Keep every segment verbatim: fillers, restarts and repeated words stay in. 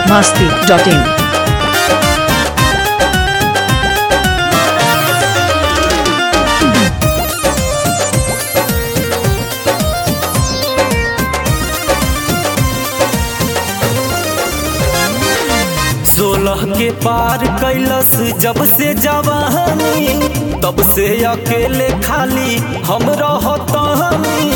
masti dot in. सोलह के पार कैलस जब से जवानी, तब से अकेले खाली हम रहतानी।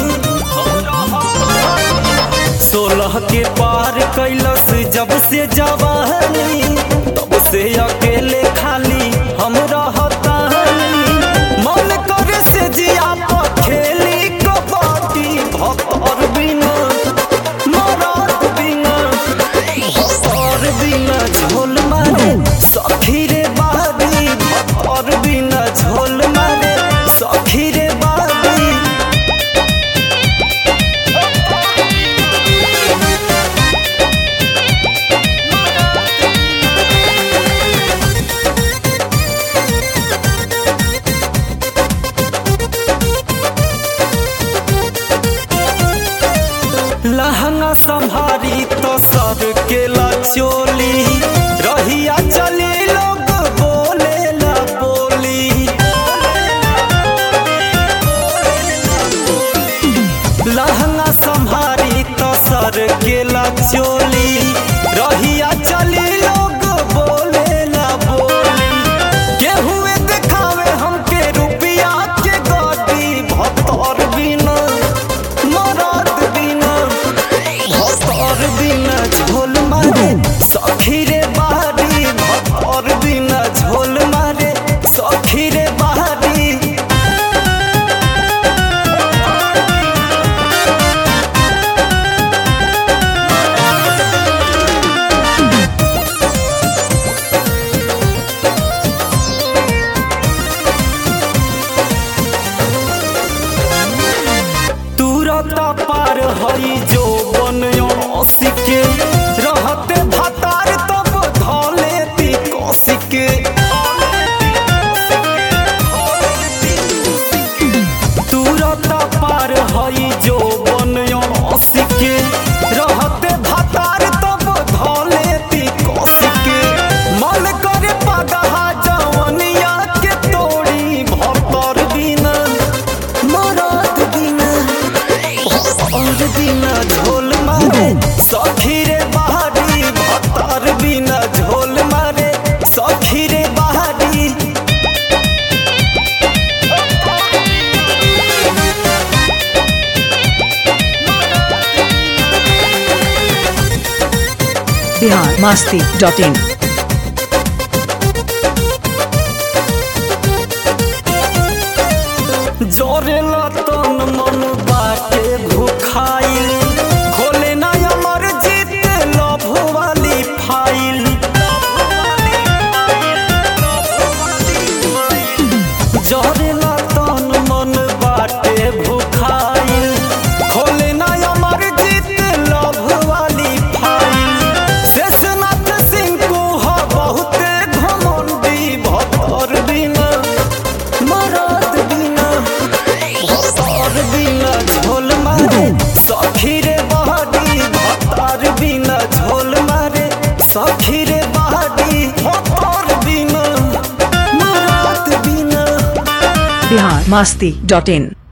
सोलह के पार कैलस जब से जवानी, तब से अकेले खाली हम रहतानी। मन करे से जिया पर खेली कबड्डी, भतर बिना मरद बिना भतर बिना झोल मारे सखी रे बादी, भतर बिना झोल मारे सखी रे बादी। लहंगा संभारी तो सर के ला चोली, रहिया चली लोग बोले ला बोली। लहंगा संभारी तो सर के ला चोली, रहिया चली लोग बोले ला बोली। केहुए दिखावे हमके रुपया के गाड़ी, भतर बिना मरद बिना भतर बिना झोल मारे सखी रे बारी, भतर बिना झोल मारे सखी रे बारी। तुरता पार हई जो बनयो सिके, रहते भतार तब धले ती कसिके। तुरता पार हई जो बनयो सिके, रहते भतार तब धले ती कसिके। मन करे पगहा जवनिया के तोड़ी, भतर बिना मरद बिना भतर बिना झोल मारे सखी रे बहारी, भतर बिना झोल मारे सखी रे बहारी। Bihar masti dot in. जोरेला तन मन बाटे भूखाइल, खोले ना अमर जीत लभ वाली फाइल। जोरेला तन मन बाटे भूखाइल, खोले ना अमर जीत लभ वाली फाइल। शेषनाथ सिंह को ह बहुते घमंडी, भतर बिना मरद बिना भतर बिना झोल मारे सखी रे बहादी, भतर बिना झोल मारे सखी रे बहादी। भतर बिना मरद बिना। Bihar masti dot in.